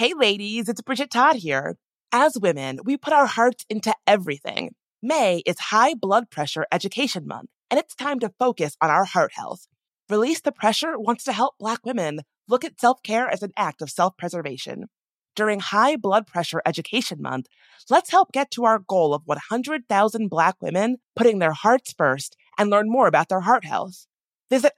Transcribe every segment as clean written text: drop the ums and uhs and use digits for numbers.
Hey ladies, it's Bridget Todd here. As women, we put our hearts into everything. May is High Blood Pressure Education Month, and it's time to focus on our heart health. Release the Pressure wants to help Black women look at self-care as an act of self-preservation. During High Blood Pressure Education Month, let's help get to our goal of 100,000 Black women putting their hearts first and learn more about their heart health. Visit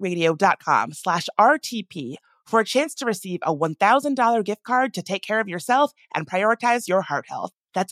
iHeartRadio.com/RTP for a chance to receive a $1,000 gift card to take care of yourself and prioritize your heart health. That's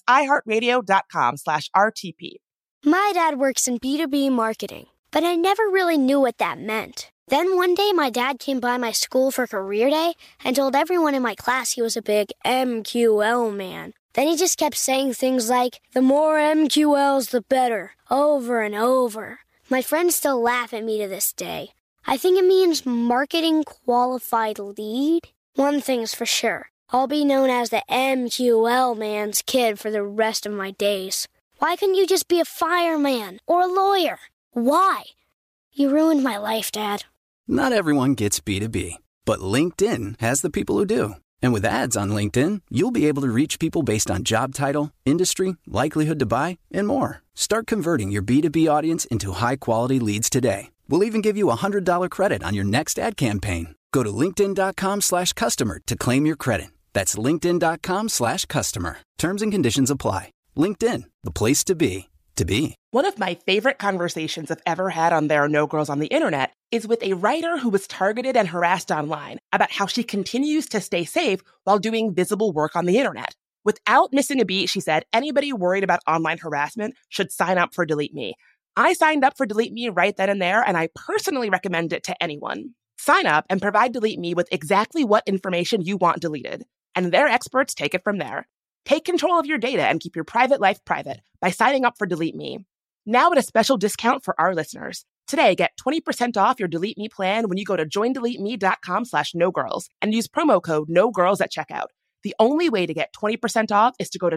iHeartRadio.com/RTP. My dad works in B2B marketing, but I never really knew what that meant. Then one day my dad came by my school for career day and told everyone in my class he was a big MQL man. Then he just kept saying things like, the more MQLs, the better, over and over. My friends still laugh at me to this day. I think it means marketing qualified lead. One thing's for sure. I'll be known as the MQL man's kid for the rest of my days. Why couldn't you just be a fireman or a lawyer? Why? You ruined my life, Dad. Not everyone gets B2B, but LinkedIn has the people who do. And with ads on LinkedIn, you'll be able to reach people based on job title, industry, likelihood to buy, and more. Start converting your B2B audience into high-quality leads today. We'll even give you a $100 credit on your next ad campaign. Go to linkedin.com/customer to claim your credit. That's linkedin.com/customer. Terms and conditions apply. LinkedIn, the place to be, to be. One of my favorite conversations I've ever had on There Are No Girls on the Internet is with a writer who was targeted and harassed online about how she continues to stay safe while doing visible work on the internet. Without missing a beat, she said, anybody worried about online harassment should sign up for Delete Me. I signed up for Delete Me right then and there, and I personally recommend it to anyone. Sign up and provide Delete Me with exactly what information you want deleted, and their experts take it from there. Take control of your data and keep your private life private by signing up for Delete Me. Now at a special discount for our listeners. Today, get 20% off your Delete Me plan when you go to joindeleteme.com/nogirls and use promo code NOGIRLS at checkout. The only way to get 20% off is to go to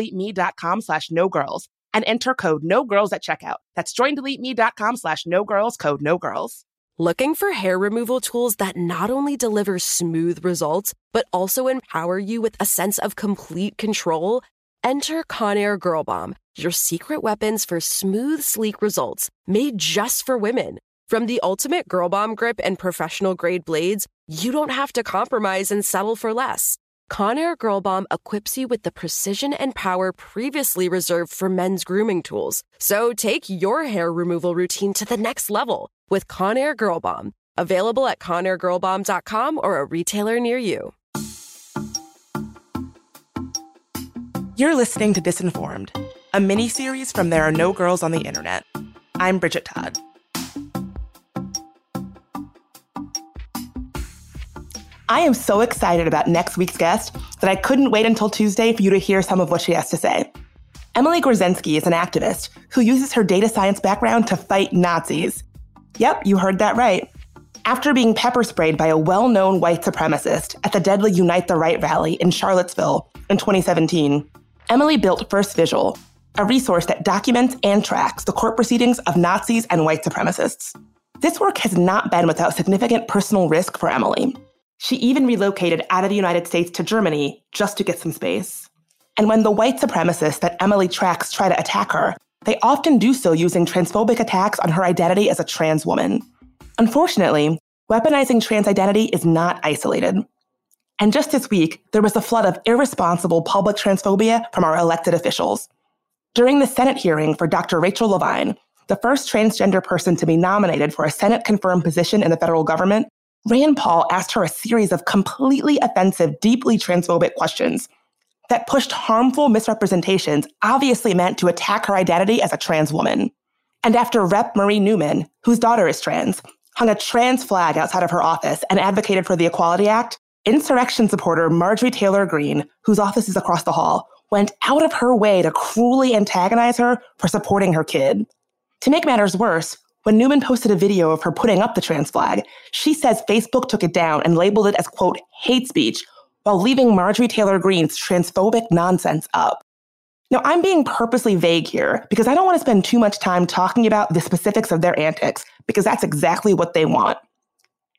joindeleteme.com/nogirls and enter code NOGIRLS at checkout. That's joindeleteme.com/nogirls, code NOGIRLS. Looking for hair removal tools that not only deliver smooth results, but also empower you with a sense of complete control? Enter Conair Girl Bomb, your secret weapons for smooth, sleek results, made just for women. From the ultimate Girl Bomb grip and professional-grade blades, you don't have to compromise and settle for less. Conair Girl Bomb equips you with the precision and power previously reserved for men's grooming tools. So take your hair removal routine to the next level with Conair Girl Bomb. Available at ConairGirlBomb.com or a retailer near you. You're listening to Disinformed, a mini-series from There Are No Girls on the Internet. I'm Bridget Todd. I am so excited about next week's guest that I couldn't wait until Tuesday for you to hear some of what she has to say. Emily Gorzynski is an activist who uses her data science background to fight Nazis. Yep, you heard that right. After being pepper sprayed by a well-known white supremacist at the deadly Unite the Right rally in Charlottesville in 2017, Emily built First Visual, a resource that documents and tracks the court proceedings of Nazis and white supremacists. This work has not been without significant personal risk for Emily. She even relocated out of the United States to Germany just to get some space. And when the white supremacists that Emily tracks try to attack her, they often do so using transphobic attacks on her identity as a trans woman. Unfortunately, weaponizing trans identity is not isolated. And just this week, there was a flood of irresponsible public transphobia from our elected officials. During the Senate hearing for Dr. Rachel Levine, the first transgender person to be nominated for a Senate-confirmed position in the federal government, Rand Paul asked her a series of completely offensive, deeply transphobic questions that pushed harmful misrepresentations obviously meant to attack her identity as a trans woman. And after Rep. Marie Newman, whose daughter is trans, hung a trans flag outside of her office and advocated for the Equality Act, insurrection supporter Marjorie Taylor Greene, whose office is across the hall, went out of her way to cruelly antagonize her for supporting her kid. To make matters worse, when Newman posted a video of her putting up the trans flag, she says Facebook took it down and labeled it as, quote, hate speech, while leaving Marjorie Taylor Greene's transphobic nonsense up. Now, I'm being purposely vague here because I don't want to spend too much time talking about the specifics of their antics, because that's exactly what they want.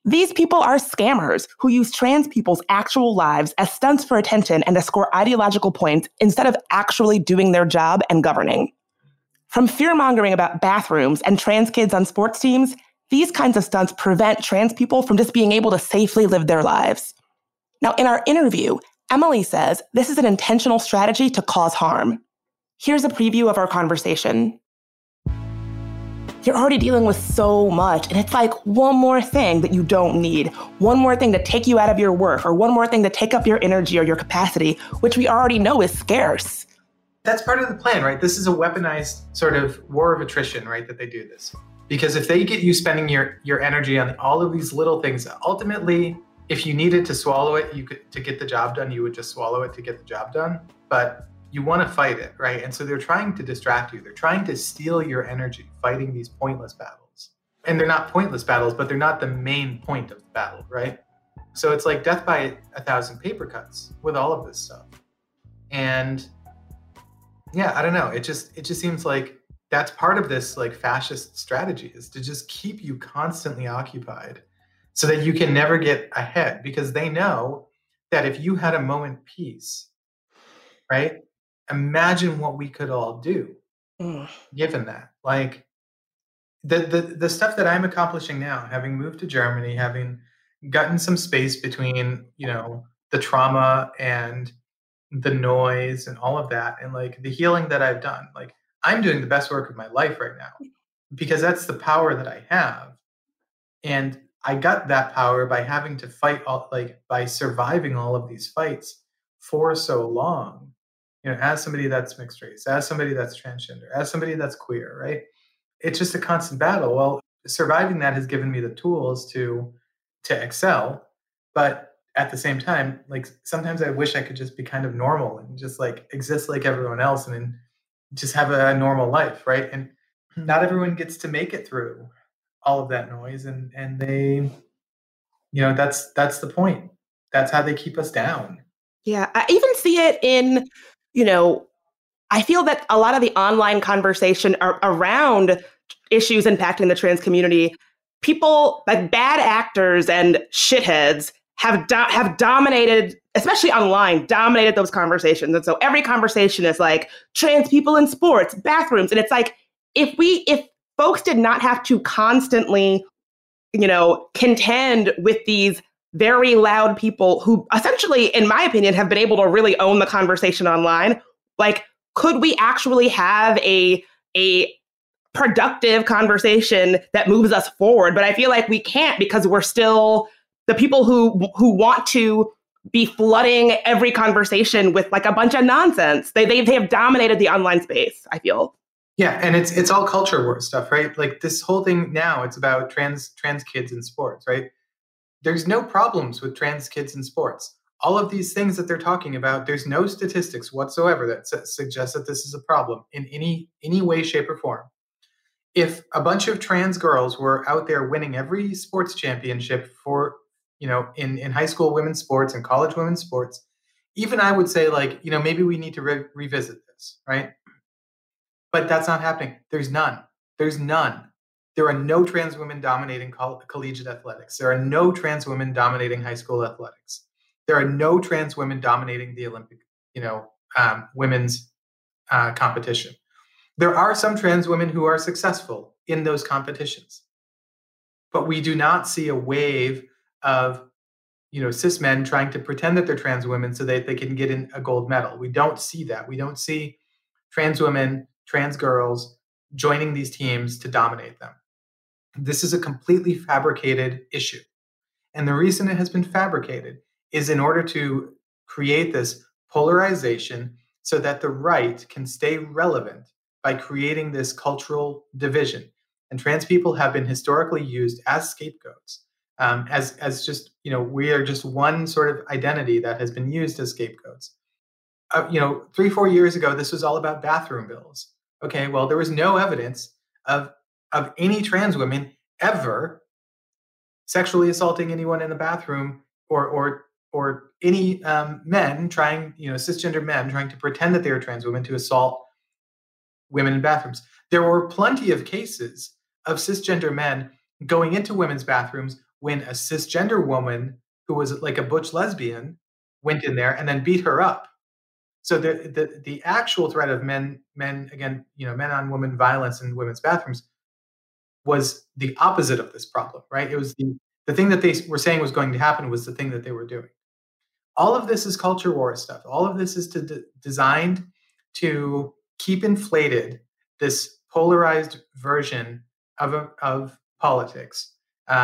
These people are scammers who use trans people's actual lives as stunts for attention and to score ideological points instead of actually doing their job and governing. From fear-mongering about bathrooms and trans kids on sports teams, these kinds of stunts prevent trans people from just being able to safely live their lives. Now, in our interview, Emily says this is an intentional strategy to cause harm. Here's a preview of our conversation. You're already dealing with so much, and it's like one more thing that you don't need, one more thing to take you out of your work, or one more thing to take up your energy or your capacity, which we already know is scarce. That's part of the plan, right? This is a weaponized sort of war of attrition, right, that they do this. Because if they get you spending your energy on all of these little things, ultimately, if you needed to swallow it, to get the job done, you would just swallow it to get the job done. But you want to fight it, right? And so they're trying to distract you. They're trying to steal your energy fighting these pointless battles. And they're not pointless battles, but they're not the main point of the battle, right? So it's like death by 1,000 paper cuts with all of this stuff. And yeah, I don't know. It just seems like that's part of this like fascist strategy, is to just keep you constantly occupied so that you can never get ahead, because they know that if you had a moment peace, right? Imagine what we could all do given that. Like the stuff that I'm accomplishing now, having moved to Germany, having gotten some space between, the trauma and the noise and all of that, and like the healing that I've done, like I'm doing the best work of my life right now because that's the power that I have. And I got that power by having to fight by surviving all of these fights for so long. As somebody that's mixed race, as somebody that's transgender, as somebody that's queer, right? It's just a constant battle. Well, surviving that has given me the tools to excel. But at the same time, like sometimes I wish I could just be kind of normal and just like exist like everyone else and then just have a normal life, right? And not everyone gets to make it through all of that noise. And they, that's the point. That's how they keep us down. Yeah, I even see it in, I feel that a lot of the online conversation around issues impacting the trans community, people like bad actors and shitheads have dominated, especially online, dominated those conversations. And so every conversation is like trans people in sports, bathrooms. And it's like, if folks did not have to constantly, contend with these very loud people who essentially, in my opinion, have been able to really own the conversation online, like, could we actually have a productive conversation that moves us forward? But I feel like we can't, because we're still the people who want to be flooding every conversation with like a bunch of nonsense. They have dominated the online space, I feel. Yeah, and it's all culture war stuff, right? Like this whole thing now, it's about trans kids in sports, right? There's no problems with trans kids in sports. All of these things that they're talking about, there's no statistics whatsoever that suggest that this is a problem in any way, shape, or form. If a bunch of trans girls were out there winning every sports championship for, in high school women's sports and college women's sports, even I would say like, maybe we need to revisit this, right? But that's not happening. There's none. There are no trans women dominating collegiate athletics. There are no trans women dominating high school athletics. There are no trans women dominating the Olympic, women's competition. There are some trans women who are successful in those competitions, but we do not see a wave of, cis men trying to pretend that they're trans women so that they can get in a gold medal. We don't see that. We don't see trans women, trans girls joining these teams to dominate them. This is a completely fabricated issue. And the reason it has been fabricated is in order to create this polarization so that the right can stay relevant by creating this cultural division. And trans people have been historically used as scapegoats, as just, we are just one sort of identity that has been used as scapegoats. 3-4 years ago, this was all about bathroom bills. Okay, well, there was no evidence of any trans women ever sexually assaulting anyone in the bathroom or any men trying, cisgender men trying to pretend that they were trans women to assault women in bathrooms. There were plenty of cases of cisgender men going into women's bathrooms when a cisgender woman who was like a butch lesbian went in there and then beat her up. So the actual threat of men on women violence in women's bathrooms was the opposite of this problem, right? It was the thing that they were saying was going to happen was the thing that they were doing. All of this is culture war stuff. All of this is designed to keep inflated this polarized version of politics,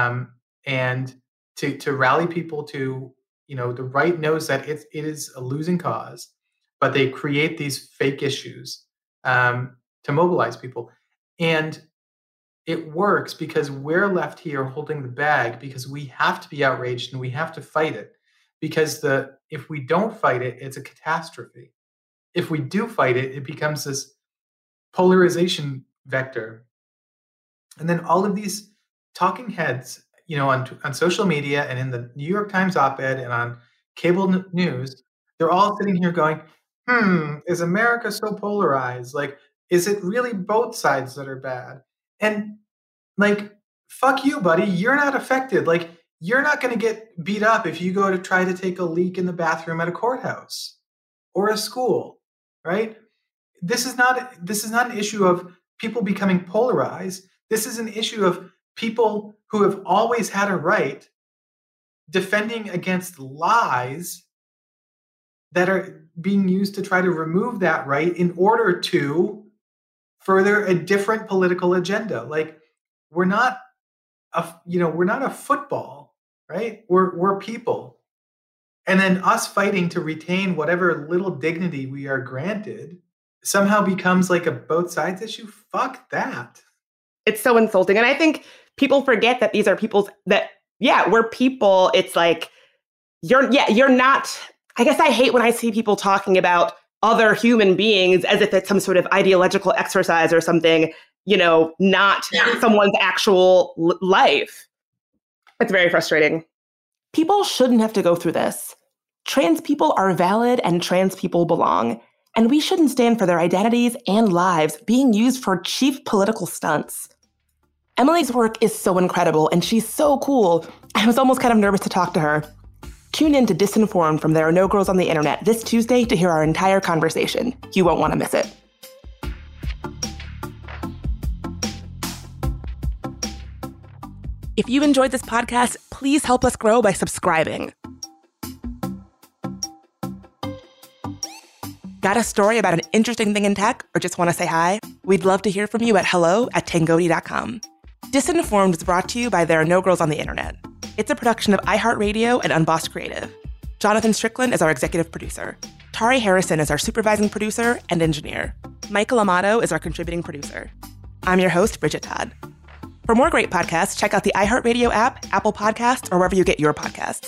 and to rally people to, the right knows that it is a losing cause, but they create these fake issues to mobilize people. And it works because we're left here holding the bag because we have to be outraged and we have to fight it. Because if we don't fight it, it's a catastrophe. If we do fight it, it becomes this polarization vector. And then all of these talking heads, on social media and in the New York Times op-ed and on cable news, they're all sitting here going, is America so polarized? Like, is it really both sides that are bad? And like, fuck you, buddy. You're not affected. Like, you're not going to get beat up if you go to try to take a leak in the bathroom at a courthouse or a school, right? This is not an issue of people becoming polarized. This is an issue of people who have always had a right defending against lies that are being used to try to remove that right in order to further a different political agenda. Like, we're not a football, right? We're people. And then us fighting to retain whatever little dignity we are granted somehow becomes like a both sides issue. Fuck that. It's so insulting. And I think people forget that these are we're people. It's like, you're not, I guess I hate when I see people talking about other human beings as if it's some sort of ideological exercise or something, not someone's actual life. It's very frustrating. People shouldn't have to go through this. Trans people are valid and trans people belong. And we shouldn't stand for their identities and lives being used for cheap political stunts. Emily's work is so incredible and she's so cool. I was almost kind of nervous to talk to her. Tune in to Disinformed from There Are No Girls on the Internet this Tuesday to hear our entire conversation. You won't want to miss it. If you enjoyed this podcast, please help us grow by subscribing. Got a story about an interesting thing in tech or just want to say hi? We'd love to hear from you at hello@tangoti.com. Disinformed is brought to you by There Are No Girls on the Internet. It's a production of iHeartRadio and Unbossed Creative. Jonathan Strickland is our executive producer. Tari Harrison is our supervising producer and engineer. Michael Amato is our contributing producer. I'm your host, Bridget Todd. For more great podcasts, check out the iHeartRadio app, Apple Podcasts, or wherever you get your podcasts.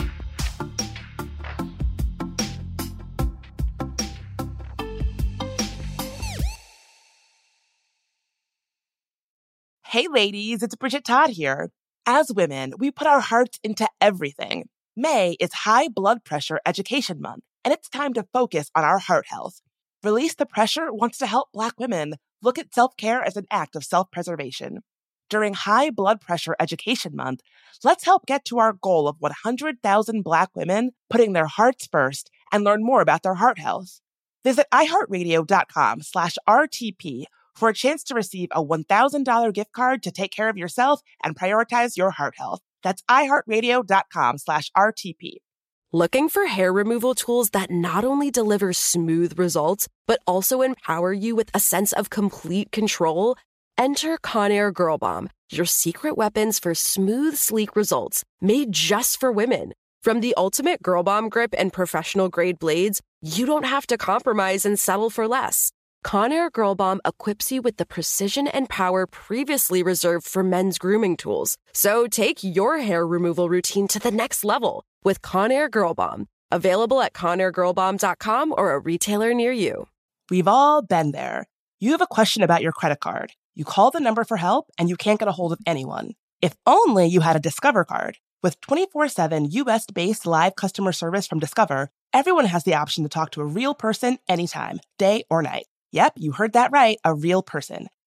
Hey ladies, it's Bridget Todd here. As women, we put our hearts into everything. May is High Blood Pressure Education Month, and it's time to focus on our heart health. Release the Pressure wants to help Black women look at self-care as an act of self-preservation. During High Blood Pressure Education Month, let's help get to our goal of 100,000 Black women putting their hearts first and learn more about their heart health. Visit iHeartRadio.com/RTP for a chance to receive a $1,000 gift card to take care of yourself and prioritize your heart health. That's iHeartRadio.com/RTP. Looking for hair removal tools that not only deliver smooth results, but also empower you with a sense of complete control? Enter Conair Girl Bomb, your secret weapons for smooth, sleek results, made just for women. From the ultimate Girl Bomb grip and professional-grade blades, you don't have to compromise and settle for less. Conair Girl Bomb equips you with the precision and power previously reserved for men's grooming tools. So take your hair removal routine to the next level with Conair Girl Bomb. Available at ConairGirlBomb.com or a retailer near you. We've all been there. You have a question about your credit card. You call the number for help and you can't get a hold of anyone. If only you had a Discover card. With 24/7 US-based live customer service from Discover, everyone has the option to talk to a real person anytime, day or night. Yep, you heard that right, a real person.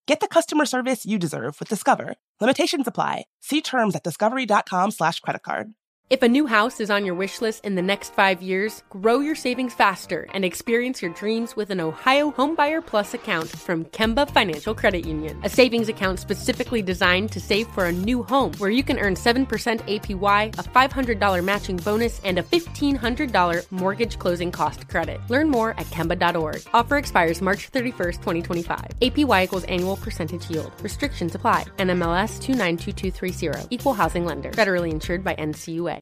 Get the customer service you deserve with Discover. Limitations apply. See terms at discovery.com/creditcard. If a new house is on your wish list in the next 5 years, grow your savings faster and experience your dreams with an Ohio Homebuyer Plus account from Kemba Financial Credit Union. A savings account specifically designed to save for a new home, where you can earn 7% APY, a $500 matching bonus, and a $1,500 mortgage closing cost credit. Learn more at Kemba.org. Offer expires March 31st, 2025. APY equals annual percentage yield. Restrictions apply. NMLS 292230. Equal housing lender. Federally insured by NCUA.